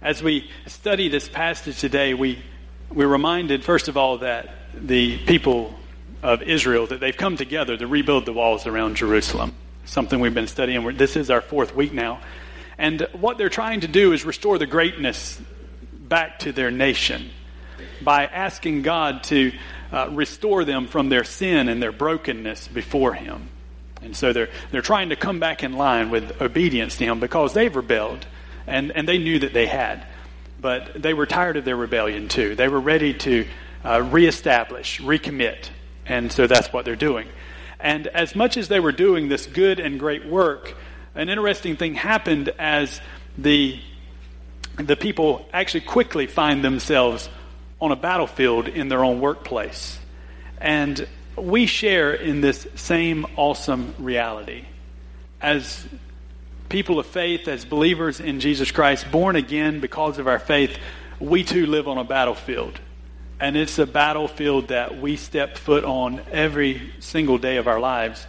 As we study this passage today, we're reminded, first of all, that the people of Israel, that they've come together to rebuild the walls around Jerusalem. Something we've been studying. This is our 4th week now. And what they're trying to do is restore the greatness back to their nation by asking God to restore them from their sin and their brokenness before Him. And so they're trying to come back in line with obedience to Him because they've rebelled, and they knew that they had. But they were tired of their rebellion too. They were ready to reestablish, recommit. And so that's what they're doing. And as much as they were doing this good and great work, an interesting thing happened as the people actually quickly find themselves on a battlefield in their own workplace. And we share in this same awesome reality. As people of faith, as believers in Jesus Christ, born again because of our faith, we too live on a battlefield. And it's a battlefield that we step foot on every single day of our lives.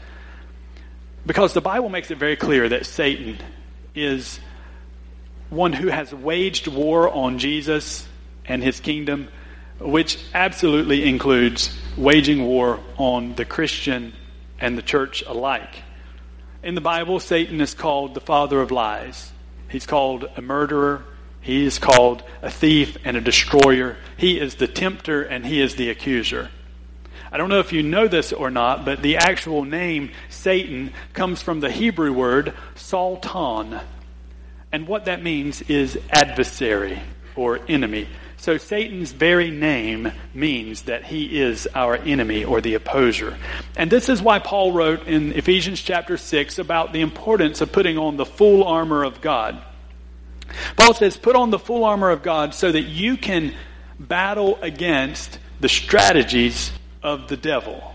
Because the Bible makes it very clear that Satan is one who has waged war on Jesus and His kingdom, which absolutely includes waging war on the Christian and the church alike. In the Bible, Satan is called the father of lies. He's called a murderer. He is called a thief and a destroyer. He is the tempter and he is the accuser. I don't know if you know this or not, but the actual name Satan comes from the Hebrew word Sultan. And what that means is adversary or enemy. So Satan's very name means that he is our enemy or the opposer. And this is why Paul wrote in Ephesians chapter 6 about the importance of putting on the full armor of God. Paul says, put on the full armor of God so that you can battle against the strategies of the devil.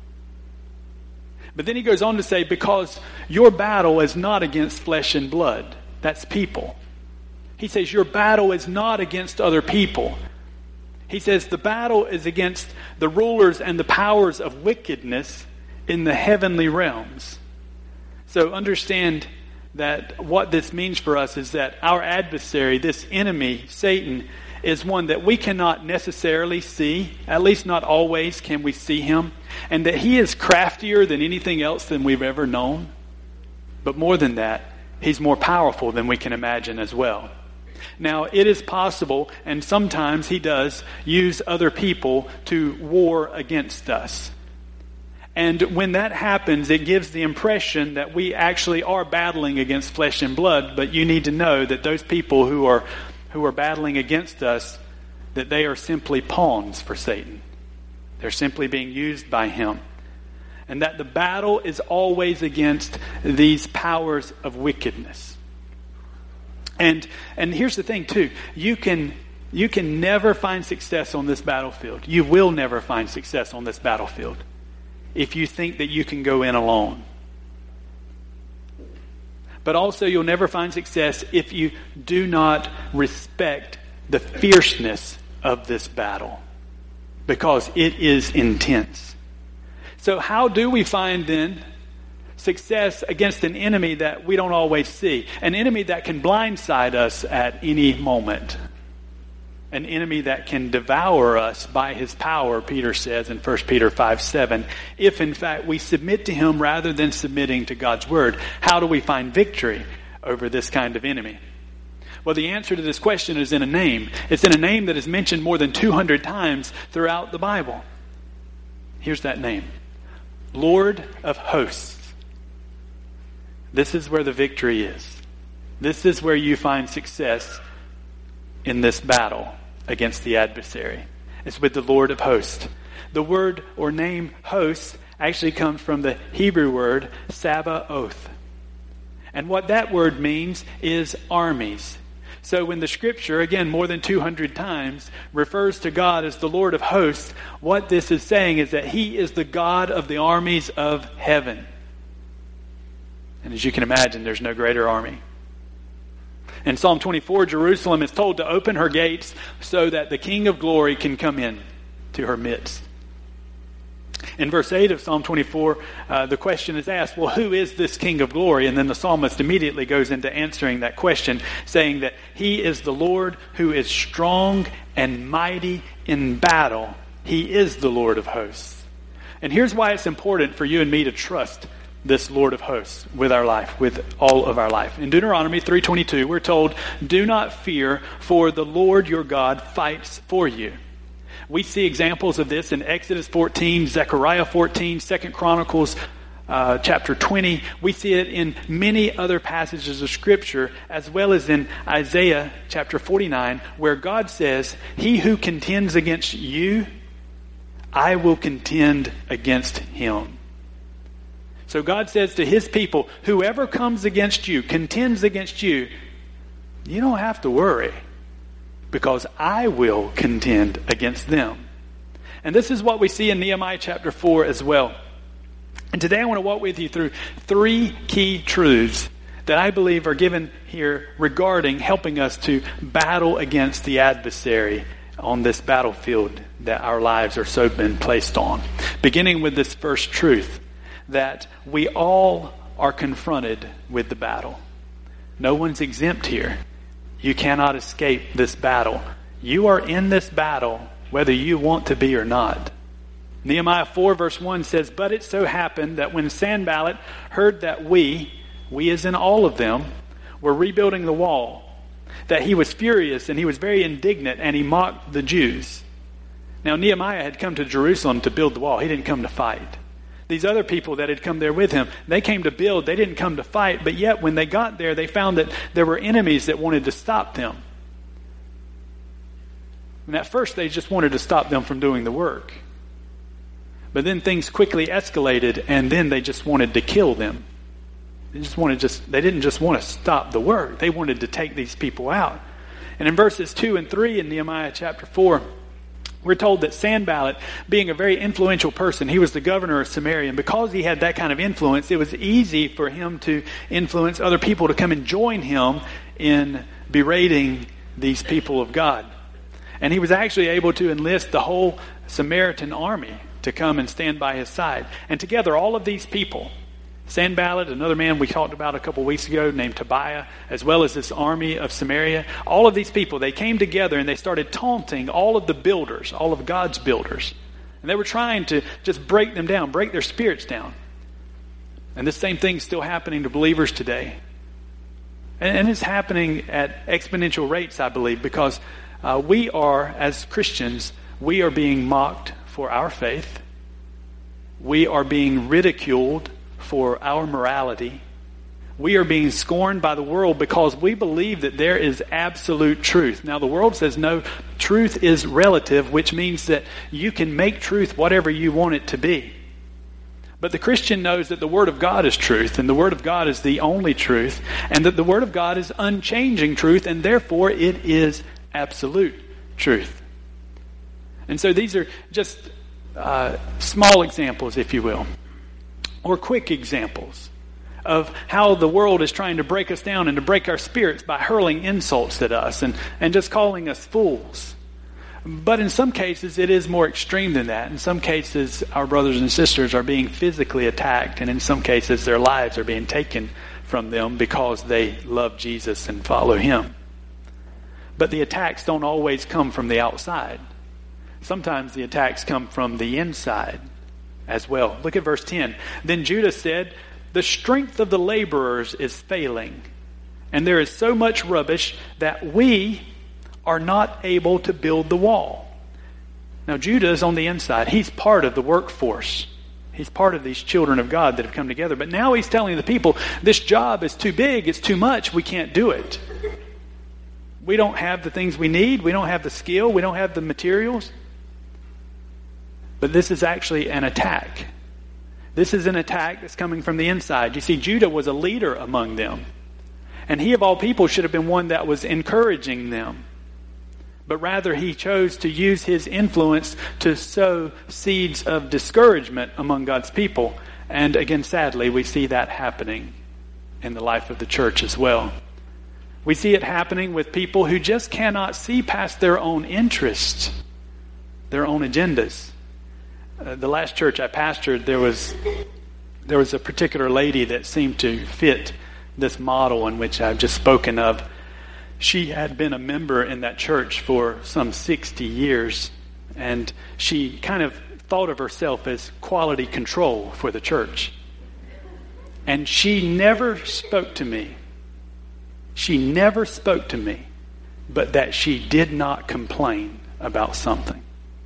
But then he goes on to say, because your battle is not against flesh and blood. That's people. He says your battle is not against other people. He says the battle is against the rulers and the powers of wickedness in the heavenly realms. So understand that what this means for us is that our adversary, this enemy, Satan, is one that we cannot necessarily see. At least not always can we see him. And that he is craftier than anything else than we've ever known. But more than that, he's more powerful than we can imagine as well. Now, it is possible, and sometimes he does, use other people to war against us. And when that happens, it gives the impression that we actually are battling against flesh and blood, but you need to know that those people who are battling against us, that they are simply pawns for Satan. They're simply being used by him. And that the battle is always against these powers of wickedness. And here's the thing too. You can never find success on this battlefield. You will never find success on this battlefield if you think that you can go in alone. But also you'll never find success if you do not respect the fierceness of this battle, because it is intense. So how do we find then success against an enemy that we don't always see? An enemy that can blindside us at any moment. An enemy that can devour us by his power, Peter says in 1 Peter 5:7. If in fact we submit to him rather than submitting to God's word, how do we find victory over this kind of enemy? Well, the answer to this question is in a name. It's in a name that is mentioned more than 200 times throughout the Bible. Here's that name. Lord of hosts. This is where the victory is. This is where you find success in this battle against the adversary. It's with the Lord of hosts. The word or name hosts actually comes from the Hebrew word Sabaoth. And what that word means is armies. So when the scripture, again more than 200 times, refers to God as the Lord of hosts, what this is saying is that he is the God of the armies of heaven. And as you can imagine, there's no greater army. In Psalm 24, Jerusalem is told to open her gates so that the King of glory can come in to her midst. In verse 8 of Psalm 24, the question is asked, well, who is this King of glory? And then the psalmist immediately goes into answering that question, saying that he is the Lord who is strong and mighty in battle. He is the Lord of hosts. And here's why it's important for you and me to trust this Lord of hosts with our life, with all of our life. In Deuteronomy 3:22, we're told, do not fear, for the Lord your God fights for you. We see examples of this in Exodus 14, Zechariah 14, 2 Chronicles chapter 20. We see it in many other passages of Scripture, as well as in Isaiah chapter 49, where God says, he who contends against you, I will contend against him. So God says to his people, whoever comes against you, contends against you, you don't have to worry, because I will contend against them. And this is what we see in Nehemiah chapter 4 as well. And today I want to walk with you through 3 key truths that I believe are given here regarding helping us to battle against the adversary on this battlefield that our lives are so been placed on. Beginning with this first truth, that we all are confronted with the battle. No one's exempt here. You cannot escape this battle. You are in this battle whether you want to be or not. Nehemiah 4 verse 1 says, but it so happened that when Sanballat heard that we as in all of them, were rebuilding the wall, that he was furious and he was very indignant and he mocked the Jews. Now Nehemiah had come to Jerusalem to build the wall. He didn't come to fight. These other people that had come there with him, they came to build. They didn't come to fight. But yet when they got there, they found that there were enemies that wanted to stop them. And at first they just wanted to stop them from doing the work. But then things quickly escalated, and then they just wanted to kill them. They didn't just want to stop the work. They wanted to take these people out. And in verses 2 and 3 in Nehemiah chapter 4, we're told that Sanballat, being a very influential person, he was the governor of Samaria, and because he had that kind of influence, it was easy for him to influence other people to come and join him in berating these people of God. And he was actually able to enlist the whole Samaritan army to come and stand by his side. And together, all of these people, Sanballat, another man we talked about a couple weeks ago named Tobiah, as well as this army of Samaria, all of these people, they came together and they started taunting all of the builders, all of God's builders. And they were trying to just break them down, break their spirits down. And this same thing is still happening to believers today. And it's happening at exponential rates, I believe, because we are, as Christians, we are being mocked for our faith. We are being ridiculed for our morality. We are being scorned by the world because we believe that there is absolute truth. Now the world says no, truth is relative, which means that you can make truth whatever you want it to be. But the Christian knows that the Word of God is truth, and the Word of God is the only truth, and that the Word of God is unchanging truth, and therefore it is absolute truth. And so these are just small examples, if you will, or quick examples of how the world is trying to break us down and to break our spirits by hurling insults at us and just calling us fools. But in some cases, it is more extreme than that. In some cases, our brothers and sisters are being physically attacked, and in some cases, their lives are being taken from them because they love Jesus and follow Him. But the attacks don't always come from the outside. Sometimes the attacks come from the inside as well. Look at verse 10. Then Judah said, "The strength of the laborers is failing, and there is so much rubbish that we are not able to build the wall." Now Judah is on the inside. He's part of the workforce. He's part of these children of God that have come together. But now he's telling the people, this job is too big, it's too much, we can't do it. We don't have the things we need, we don't have the skill, we don't have the materials. But this is actually an attack. This is an attack that's coming from the inside. You see, Judah was a leader among them. And he of all people should have been one that was encouraging them. But rather he chose to use his influence to sow seeds of discouragement among God's people. And again, sadly, we see that happening in the life of the church as well. We see it happening with people who just cannot see past their own interests, their own agendas. The last church I pastored, there was a particular lady that seemed to fit this model in which I've just spoken of. She had been a member in that church for some 60 years, and she kind of thought of herself as quality control for the church. And she never spoke to me. She never spoke to me, but that she did not complain about something.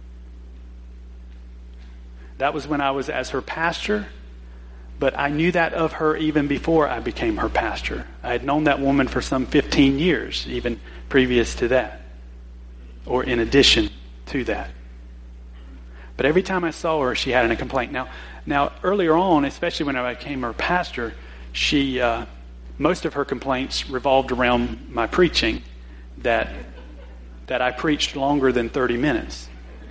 That was when I was as her pastor, but I knew that of her even before I became her pastor. I had known that woman for some 15 years, even previous to that, or in addition to that. But every time I saw her, she had a complaint. Now earlier on, especially when I became her pastor, she most of her complaints revolved around my preaching, that I preached longer than 30 minutes.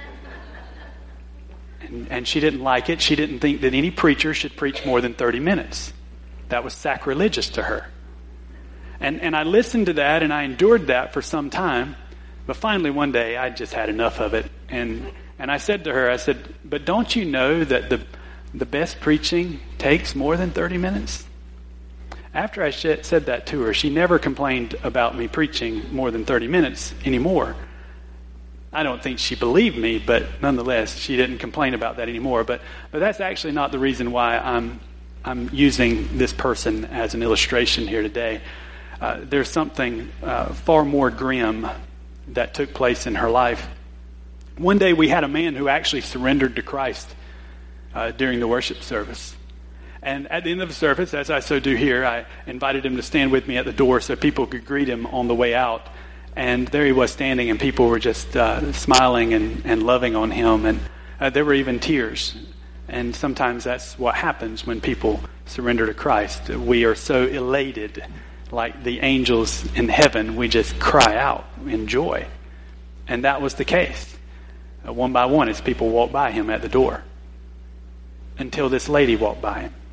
And she didn't like it. She didn't think that any preacher should preach more than 30 minutes. That was sacrilegious to her. And I listened to that and I endured that for some time. But finally one day I just had enough of it. And I said to her, but don't you know that the best preaching takes more than 30 minutes? After I said that to her, she never complained about me preaching more than 30 minutes anymore. I don't think she believed me, but nonetheless, she didn't complain about that anymore. But that's actually not the reason why I'm using this person as an illustration here today. There's something far more grim that took place in her life. One day we had a man who actually surrendered to Christ during the worship service. And at the end of the service, as I so do here, I invited him to stand with me at the door so people could greet him on the way out. And there he was standing, and people were just smiling and loving on him. And there were even tears. And sometimes that's what happens when people surrender to Christ. We are so elated, like the angels in heaven, we just cry out in joy. And that was the case. One by one, as people walked by him at the door. Until this lady walked by him.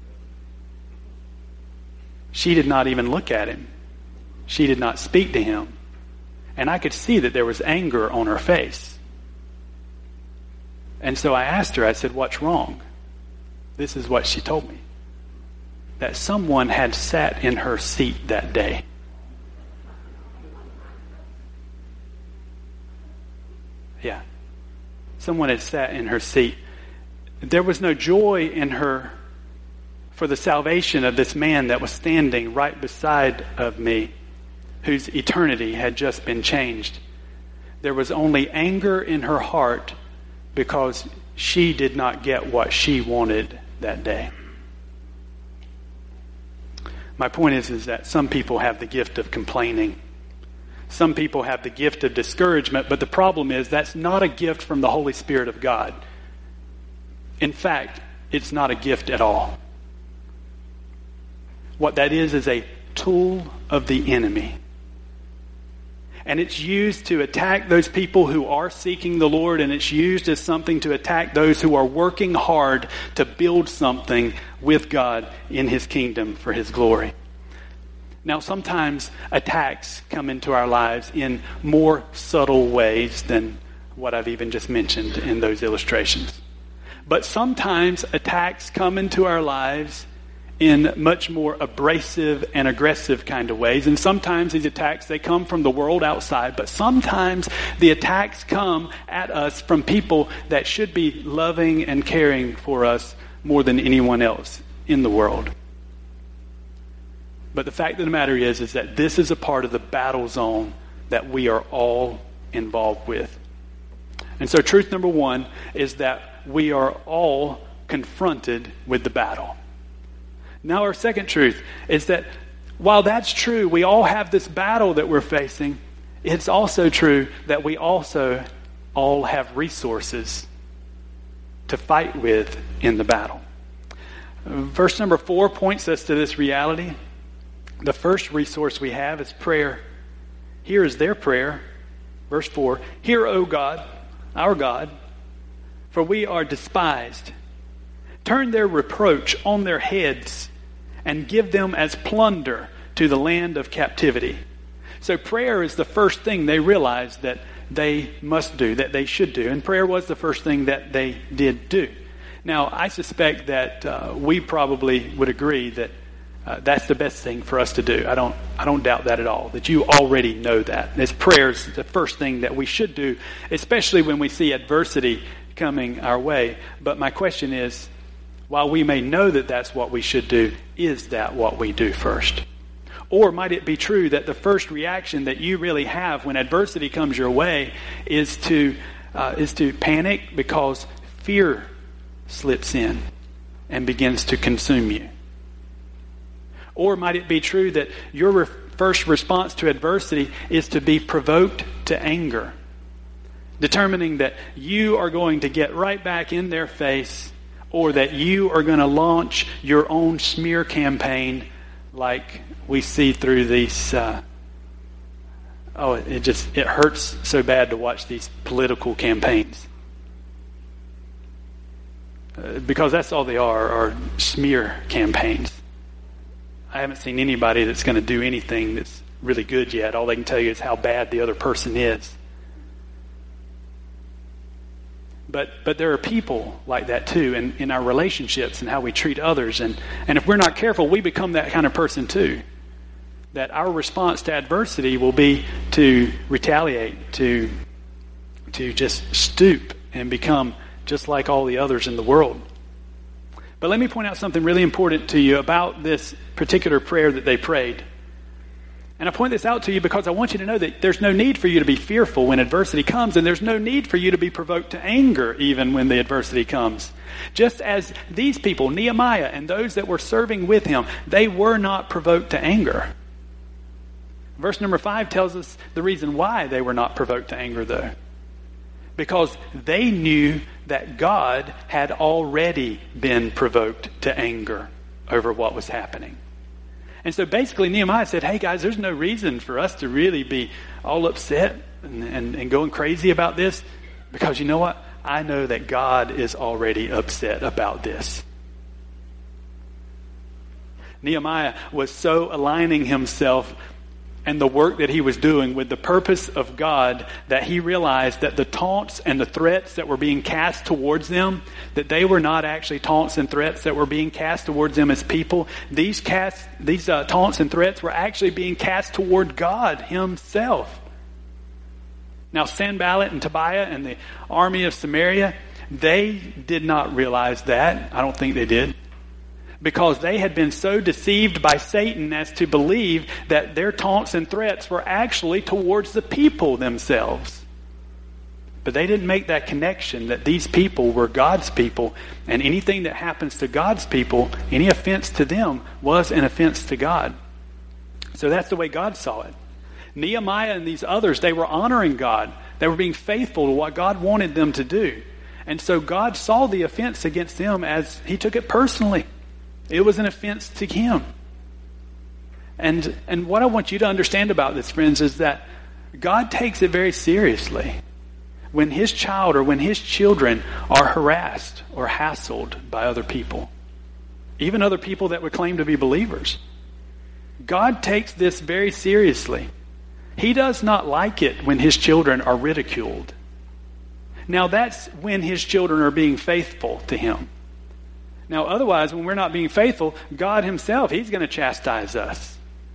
She did not even look at him. She did not speak to him. And I could see that there was anger on her face. And so I asked her, I said, what's wrong? This is what she told me. That someone had sat in her seat that day. Yeah. Someone had sat in her seat. There was no joy in her for the salvation of this man that was standing right beside of me, whose eternity had just been changed. There was only anger in her heart because she did not get what she wanted that day. My point is that some people have the gift of complaining. Some people have the gift of discouragement, but the problem is that's not a gift from the Holy Spirit of God. In fact, it's not a gift at all. What that is a tool of the enemy. And it's used to attack those people who are seeking the Lord, and it's used as something to attack those who are working hard to build something with God in His kingdom for His glory. Now, sometimes attacks come into our lives in more subtle ways than what I've even just mentioned in those illustrations. But sometimes attacks come into our lives in much more abrasive and aggressive kind of ways. And sometimes these attacks, they come from the world outside. But sometimes the attacks come at us from people that should be loving and caring for us more than anyone else in the world. But the fact of the matter is that this is a part of the battle zone that we are all involved with. And so truth number one is that we are all confronted with the battle. Now our second truth is that while that's true, we all have this battle that we're facing, it's also true that we also all have resources to fight with in the battle. Verse number 4 points us to this reality. The first resource we have is prayer. Here is their prayer. Verse 4, "Hear, O God, our God, for we are despised. Turn their reproach on their heads and give them as plunder to the land of captivity." So prayer is the first thing they realize, that they must do, that they should do. And prayer was the first thing that they did do. Now, I suspect that we probably would agree that that's the best thing for us to do. I don't doubt that at all, that you already know that. This prayer is the first thing that we should do, especially when we see adversity coming our way. But my question is, while we may know that that's what we should do, is that what we do first? Or might it be true that the first reaction that you really have when adversity comes your way is to panic because fear slips in and begins to consume you? Or might it be true that your first response to adversity is to be provoked to anger, determining that you are going to get right back in their face, or that you are going to launch your own smear campaign like we see through these... it hurts so bad to watch these political campaigns. Because that's all they are smear campaigns. I haven't seen anybody that's going to do anything that's really good yet. All they can tell you is how bad the other person is. But there are people like that too in our relationships and how we treat others. And if we're not careful, we become that kind of person too. That our response to adversity will be to retaliate, to just stoop and become just like all the others in the world. But let me point out something really important to you about this particular prayer that they prayed. And I point this out to you because I want you to know that there's no need for you to be fearful when adversity comes, and there's no need for you to be provoked to anger even when the adversity comes. Just as these people, Nehemiah and those that were serving with him, they were not provoked to anger. Verse number 5 tells us the reason why they were not provoked to anger, though. Because they knew that God had already been provoked to anger over what was happening. And so basically Nehemiah said, hey guys, there's no reason for us to really be all upset and going crazy about this. Because you know what? I know that God is already upset about this. Nehemiah was so aligning himself and the work that he was doing with the purpose of God that he realized that the taunts and the threats that were being cast towards them, that they were not actually taunts and threats that were being cast towards them as people. These taunts and threats were actually being cast toward God himself. Now, Sanballat and Tobiah and the army of Samaria, they did not realize that. I don't think they did. Because they had been so deceived by Satan as to believe that their taunts and threats were actually towards the people themselves. But they didn't make that connection that these people were God's people, and anything that happens to God's people, any offense to them, was an offense to God. So that's the way God saw it. Nehemiah and these others, they were honoring God. They were being faithful to what God wanted them to do. And so God saw the offense against them as he took it personally. It was an offense to him. And what I want you to understand about this, friends, is that God takes it very seriously when his child or when his children are harassed or hassled by other people, even other people that would claim to be believers. God takes this very seriously. He does not like it when his children are ridiculed. Now that's when his children are being faithful to him. Now, otherwise, when we're not being faithful, God himself, he's going to chastise us.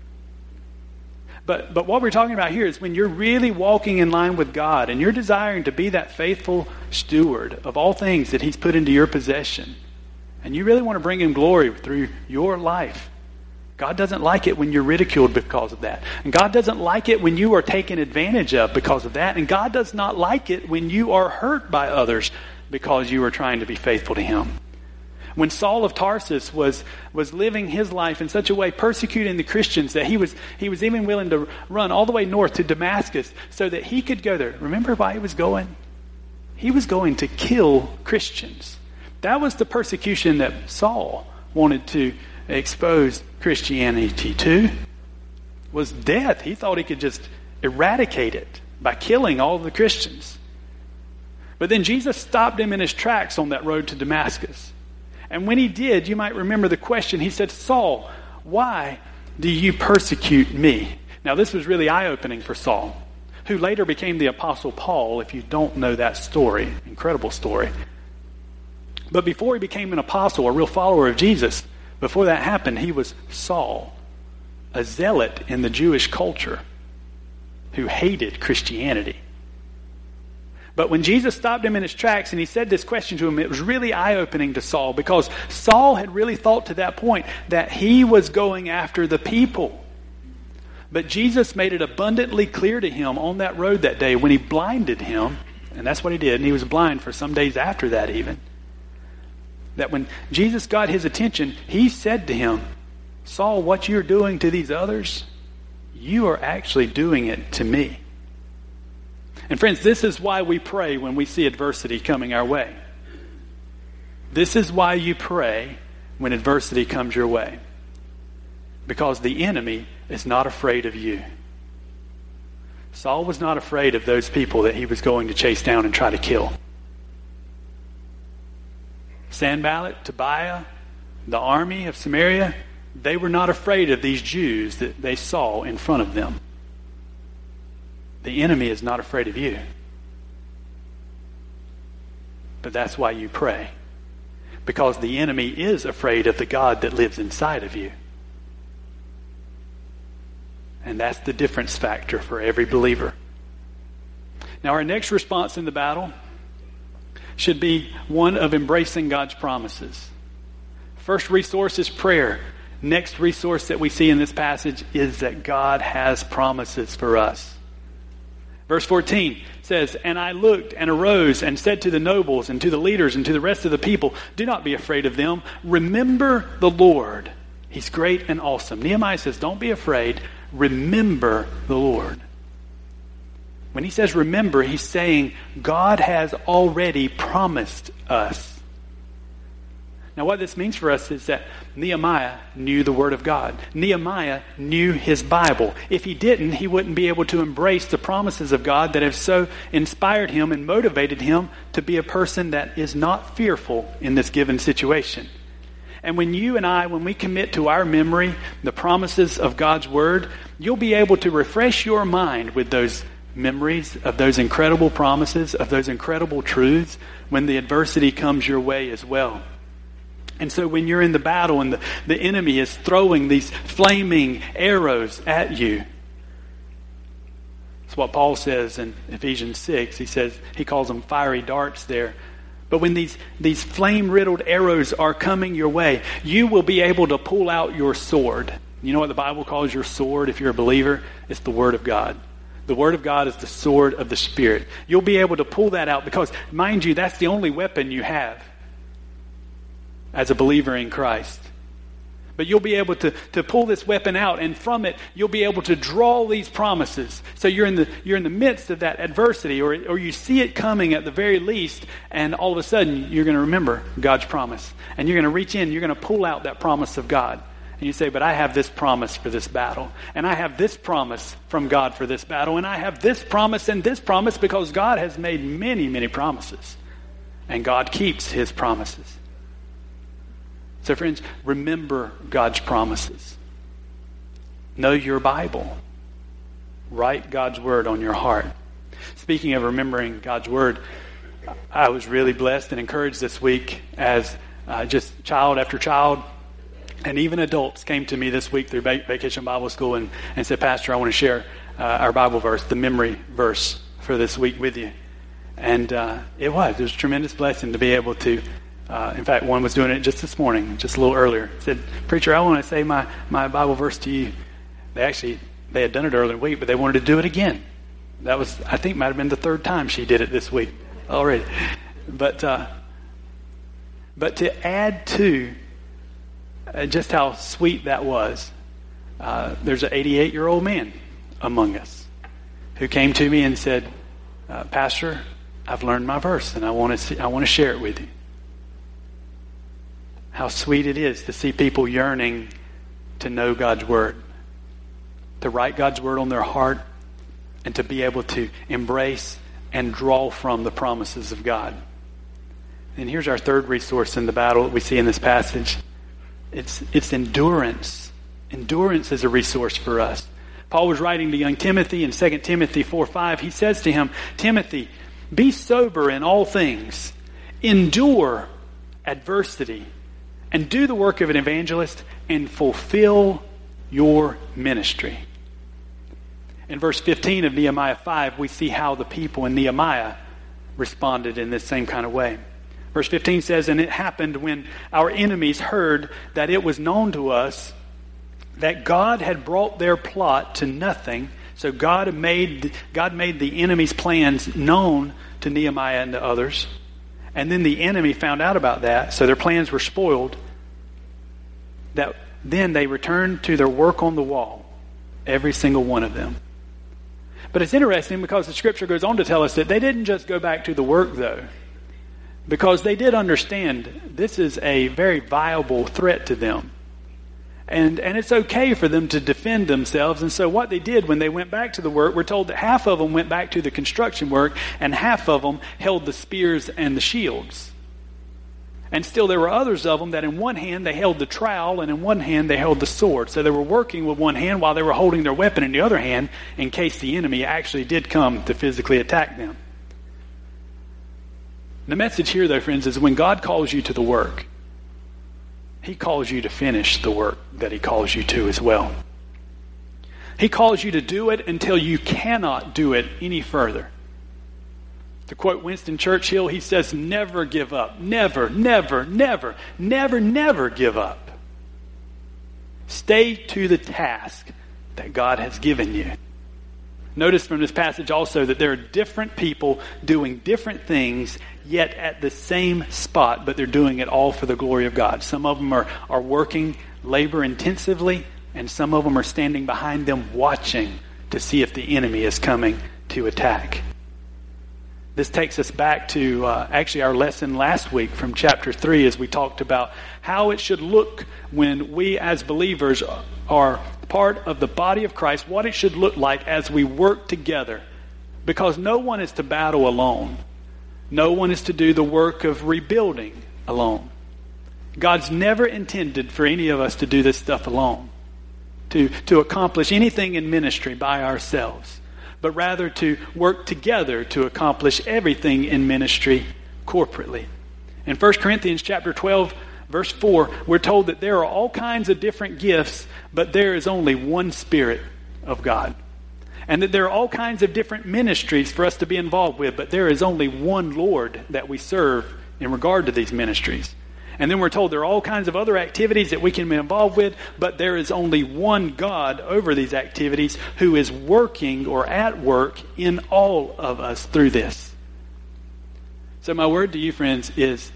But what we're talking about here is when you're really walking in line with God and you're desiring to be that faithful steward of all things that he's put into your possession, and you really want to bring him glory through your life, God doesn't like it when you're ridiculed because of that. And God doesn't like it when you are taken advantage of because of that. And God does not like it when you are hurt by others because you are trying to be faithful to him. When Saul of Tarsus was living his life in such a way, persecuting the Christians, that he was even willing to run all the way north to Damascus so that he could go there. Remember why he was going? He was going to kill Christians. That was the persecution that Saul wanted to expose Christianity to, was death. He thought he could just eradicate it by killing all of the Christians. But then Jesus stopped him in his tracks on that road to Damascus. And when he did, you might remember the question. He said, Saul, why do you persecute me? Now, this was really eye-opening for Saul. who later became the Apostle Paul, if you don't know that story. Incredible story. But before he became an apostle, a real follower of Jesus, before that happened, he was Saul, a zealot in the Jewish culture who hated Christianity. But when Jesus stopped him in his tracks and he said this question to him, it was really eye-opening to Saul, because Saul had really thought to that point that he was going after the people. But Jesus made it abundantly clear to him on that road that day when he blinded him, and that's what he did, and he was blind for some days after that even, that when Jesus got his attention, he said to him, Saul, what you're doing to these others, you are actually doing it to me. And friends, this is why we pray when we see adversity coming our way. This is why you pray when adversity comes your way. Because the enemy is not afraid of you. Saul was not afraid of those people that he was going to chase down and try to kill. Sanballat, Tobiah, the army of Samaria, they were not afraid of these Jews that they saw in front of them. The enemy is not afraid of you. But that's why you pray. Because the enemy is afraid of the God that lives inside of you. And that's the difference factor for every believer. Now, our next response in the battle should be one of embracing God's promises. First resource is prayer. Next resource that we see in this passage is that God has promises for us. Verse 14 says, And I looked and arose and said to the nobles and to the leaders and to the rest of the people, Do not be afraid of them. Remember the Lord. He's great and awesome. Nehemiah says, don't be afraid. Remember the Lord. When he says remember, he's saying God has already promised us. Now what this means for us is that Nehemiah knew the Word of God. Nehemiah knew his Bible. If he didn't, he wouldn't be able to embrace the promises of God that have so inspired him and motivated him to be a person that is not fearful in this given situation. And when you and I, when we commit to our memory the promises of God's Word, you'll be able to refresh your mind with those memories of those incredible promises, of those incredible truths when the adversity comes your way as well. And so when you're in the battle and the enemy is throwing these flaming arrows at you, it's what Paul says in Ephesians 6. He calls them fiery darts there. But when these flame-riddled arrows are coming your way, you will be able to pull out your sword. You know what the Bible calls your sword if you're a believer? It's the Word of God. The Word of God is the sword of the Spirit. You'll be able to pull that out because, mind you, that's the only weapon you have as a believer in Christ. But you'll be able to pull this weapon out, and from it you'll be able to draw these promises. So you're in the midst of that adversity, or you see it coming at the very least, and all of a sudden you're going to remember God's promise, and you're going to reach in, you're going to pull out that promise of God, and you say, "But I have this promise for this battle, and I have this promise from God for this battle, and I have this promise and this promise because God has made many, many promises, and God keeps His promises." So friends, remember God's promises. Know your Bible. Write God's Word on your heart. Speaking of remembering God's Word, I was really blessed and encouraged this week as just child after child, and even adults came to me this week through Vacation Bible School and said, "Pastor, I want to share our Bible verse, the memory verse for this week with you." And it was a tremendous blessing to be able to. In fact, one was doing it just this morning, just a little earlier. Said, "Preacher, I want to say my Bible verse to you." They had done it earlier in the week, but they wanted to do it again. That was, I think, might have been the third time she did it this week already. But to add to just how sweet that was, there's an 88-year-old man among us who came to me and said, "Pastor, I've learned my verse, and I want to share it with you." How sweet it is to see people yearning to know God's Word, to write God's Word on their heart, and to be able to embrace and draw from the promises of God. And here's our third resource in the battle that we see in this passage. It's endurance. Endurance is a resource for us. Paul was writing to young Timothy in 2 Timothy 4:5. He says to him, Timothy, be sober in all things, endure adversity, and do the work of an evangelist, and fulfill your ministry. In verse 15 of Nehemiah 5, we see how the people in Nehemiah responded in this same kind of way. Verse 15 says, and it happened when our enemies heard that it was known to us that God had brought their plot to nothing. So God made the enemy's plans known to Nehemiah and to others. And then the enemy found out about that, so their plans were spoiled. That then they returned to their work on the wall, every single one of them. But it's interesting because the scripture goes on to tell us that they didn't just go back to the work, though, because they did understand this is a very viable threat to them. And it's okay for them to defend themselves. And so what they did when they went back to the work, we're told that half of them went back to the construction work and half of them held the spears and the shields. And still there were others of them that in one hand they held the trowel and in one hand they held the sword. So they were working with one hand while they were holding their weapon in the other hand in case the enemy actually did come to physically attack them. The message here, though, friends, is when God calls you to the work, He calls you to finish the work that He calls you to as well. He calls you to do it until you cannot do it any further. To quote Winston Churchill, he says, never give up. Never, never, never, never, never give up. Stay to the task that God has given you. Notice from this passage also that there are different people doing different things, yet at the same spot, but they're doing it all for the glory of God. Some of them are working labor intensively, and some of them are standing behind them watching to see if the enemy is coming to attack. This takes us back to actually our lesson last week from chapter 3 as we talked about how it should look when we as believers are part of the body of Christ, what it should look like as we work together. Because no one is to battle alone. No one is to do the work of rebuilding alone. God's never intended for any of us to do this stuff alone, to accomplish anything in ministry by ourselves, but rather to work together to accomplish everything in ministry corporately. In 1 Corinthians chapter 12, verse 4, we're told that there are all kinds of different gifts, but there is only one Spirit of God. And that there are all kinds of different ministries for us to be involved with, but there is only one Lord that we serve in regard to these ministries. And then we're told there are all kinds of other activities that we can be involved with, but there is only one God over these activities who is working or at work in all of us through this. So my word to you, friends, is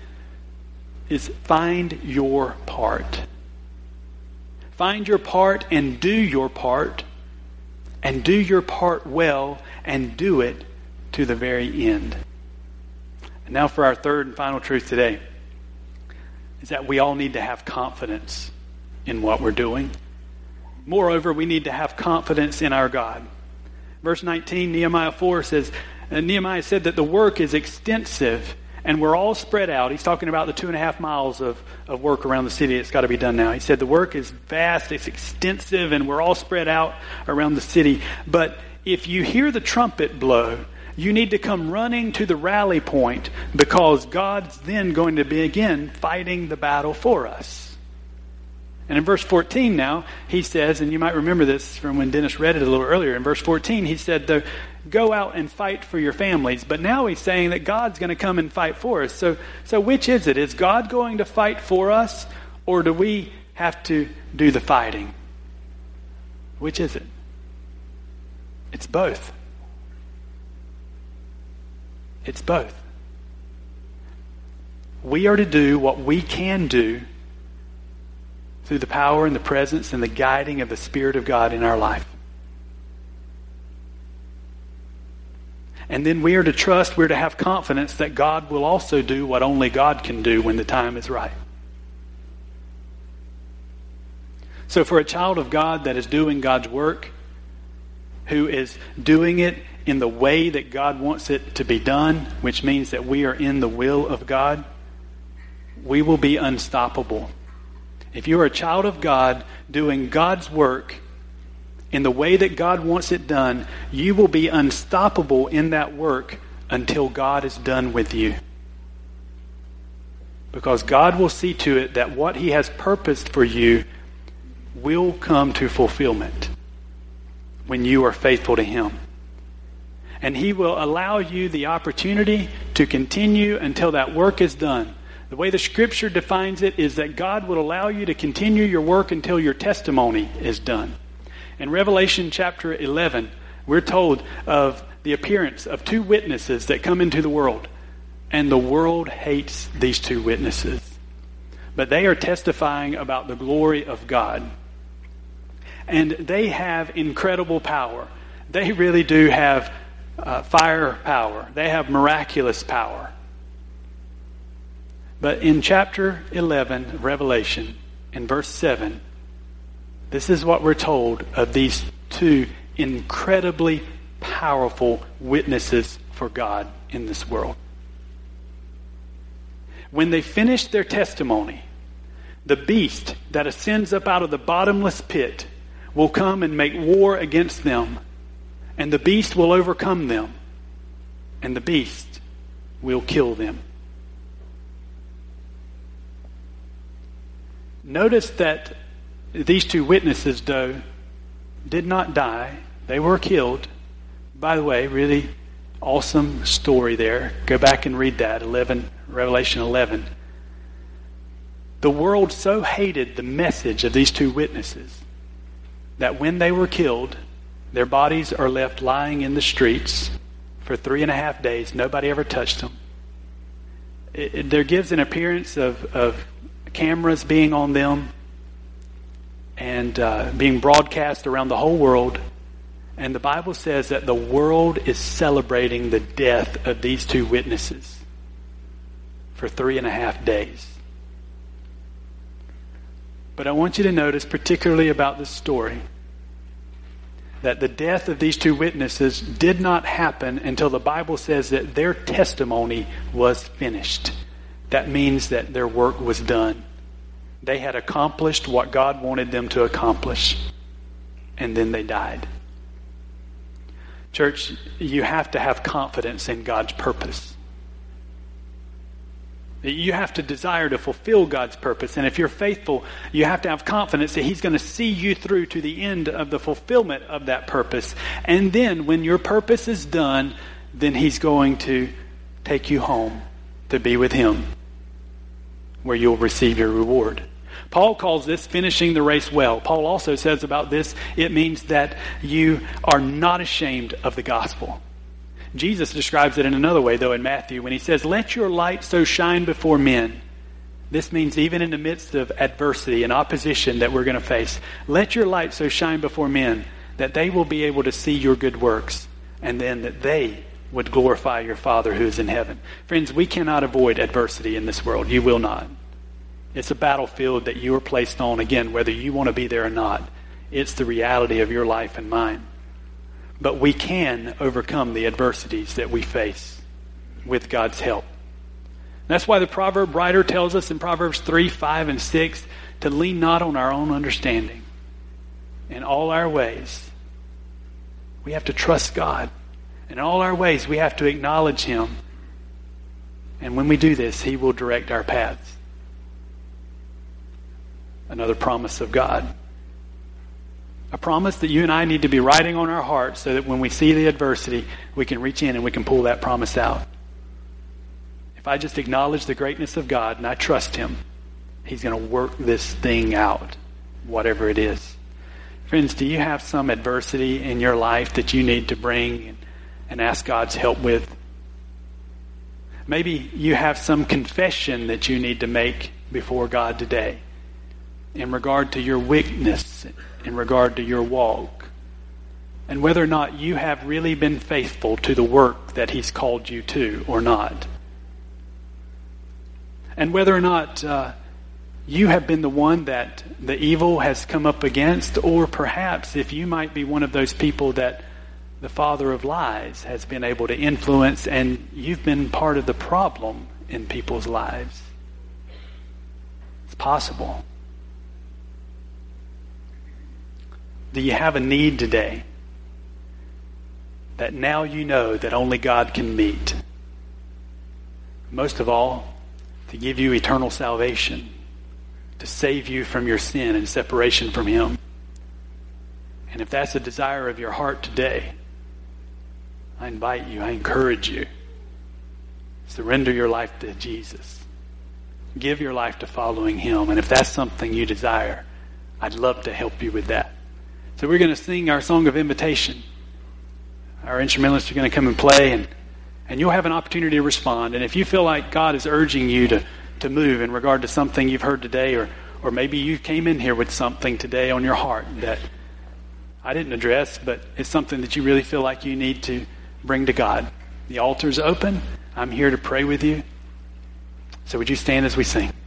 find your part. Find your part and do your part. And do your part well and do it to the very end. And now for our third and final truth today is that we all need to have confidence in what we're doing. Moreover, we need to have confidence in our God. Verse 19, Nehemiah 4 says, Nehemiah said that the work is extensive and we're all spread out. He's talking about the 2.5 miles of work around the city that's got to be done now. He said the work is vast, it's extensive, and we're all spread out around the city. But if you hear the trumpet blow, you need to come running to the rally point because God's then going to begin fighting the battle for us. And in verse 14 now, he says, and you might remember this from when Dennis read it a little earlier, in verse 14 he said, go out and fight for your families. But now he's saying that God's going to come and fight for us. So which is it? Is God going to fight for us, or do we have to do the fighting? Which is it? It's both. It's both. We are to do what we can do through the power and the presence and the guiding of the Spirit of God in our life. And then we are to trust, we're to have confidence that God will also do what only God can do when the time is right. So for a child of God that is doing God's work, who is doing it in the way that God wants it to be done, which means that we are in the will of God, we will be unstoppable. If you are a child of God doing God's work in the way that God wants it done, you will be unstoppable in that work until God is done with you. Because God will see to it that what He has purposed for you will come to fulfillment when you are faithful to Him. And He will allow you the opportunity to continue until that work is done. The way the Scripture defines it is that God will allow you to continue your work until your testimony is done. In Revelation chapter 11, we're told of the appearance of two witnesses that come into the world. And the world hates these two witnesses. But they are testifying about the glory of God. And they have incredible power. They really do have fire power. They have miraculous power. But in chapter 11 of Revelation, in verse 7, this is what we're told of these two incredibly powerful witnesses for God in this world. When they finish their testimony, the beast that ascends up out of the bottomless pit will come and make war against them, and the beast will overcome them, and the beast will kill them. Notice that these two witnesses, though, did not die. They were killed. By the way, really awesome story there. Go back and read that, Revelation 11. The world so hated the message of these two witnesses that when they were killed, their bodies are left lying in the streets for 3.5 days. Nobody ever touched them. There gives an appearance of cameras being on them and being broadcast around the whole world. And the Bible says that the world is celebrating the death of these two witnesses for 3.5 days. But I want you to notice, particularly about this story, that the death of these two witnesses did not happen until the Bible says that their testimony was finished. That means that their work was done. They had accomplished what God wanted them to accomplish, and then they died. Church, you have to have confidence in God's purpose. You have to desire to fulfill God's purpose. And if you're faithful, you have to have confidence that He's going to see you through to the end of the fulfillment of that purpose. And then when your purpose is done, then He's going to take you home to be with Him, where you'll receive your reward. Paul calls this finishing the race well. Paul also says about this, it means that you are not ashamed of the gospel. Jesus describes it in another way, though, in Matthew, when He says, "Let your light so shine before men." This means even in the midst of adversity and opposition that we're going to face, let your light so shine before men that they will be able to see your good works, and then that they would glorify your Father who is in heaven. Friends, we cannot avoid adversity in this world. You will not. It's a battlefield that you are placed on, again, whether you want to be there or not. It's the reality of your life and mine. But we can overcome the adversities that we face with God's help. That's why the proverb writer tells us in Proverbs 3, 5, and 6 to lean not on our own understanding. In all our ways, we have to trust God. In all our ways, we have to acknowledge Him. And when we do this, He will direct our paths. Another promise of God. A promise that you and I need to be writing on our hearts so that when we see the adversity, we can reach in and we can pull that promise out. If I just acknowledge the greatness of God and I trust Him, He's going to work this thing out, whatever it is. Friends, do you have some adversity in your life that you need to bring and ask God's help with? Maybe you have some confession that you need to make before God today in regard to your weakness, in regard to your walk, and whether or not you have really been faithful to the work that He's called you to or not. And whether or not you have been the one that the evil has come up against, or perhaps if you might be one of those people that the father of lies has been able to influence and you've been part of the problem in people's lives. It's possible. Do you have a need today that now you know that only God can meet? Most of all, to give you eternal salvation, to save you from your sin and separation from Him. And if that's a desire of your heart today, I invite you, I encourage you, surrender your life to Jesus. Give your life to following Him. And if that's something you desire, I'd love to help you with that. So we're going to sing our song of invitation. Our instrumentalists are going to come and play, and you'll have an opportunity to respond. And if you feel like God is urging you to move in regard to something you've heard today, or maybe you came in here with something today on your heart that I didn't address, but it's something that you really feel like you need to bring to God. The altar's open. I'm here to pray with you. So would you stand as we sing?